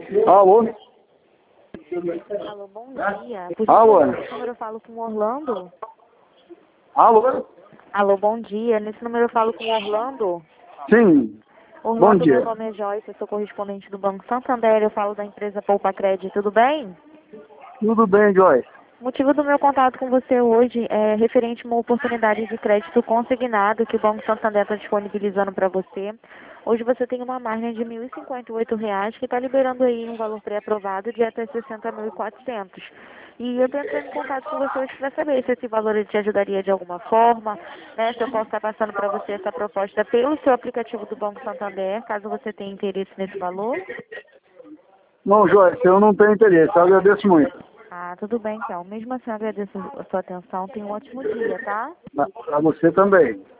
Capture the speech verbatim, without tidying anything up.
Alô? Alô, bom dia. Por Alô? favor, nesse número eu falo com o Orlando. Alô? Alô, bom dia. Nesse número eu falo com o Orlando. Sim. Bom Orlando, dia. meu nome é Joyce, eu sou correspondente do Banco Santander, eu falo da empresa Poupa Crédito, tudo bem? Tudo bem, Joyce? O motivo do meu contato com você hoje é referente a uma oportunidade de crédito consignado que o Banco Santander está disponibilizando para você. Hoje você tem uma margem de mil e cinquenta e oito reais que está liberando aí um valor pré-aprovado de até sessenta mil e quatrocentos. E eu estou entrando em contato com você hoje para saber se esse valor ele te ajudaria de alguma forma, né? Se eu posso estar passando para você essa proposta pelo seu aplicativo do Banco Santander, caso você tenha interesse nesse valor. Não, Joyce, eu não tenho interesse. Eu agradeço muito. Ah, tudo bem então. Mesmo assim, eu agradeço a sua atenção. Tenha um ótimo dia, tá? Para você também.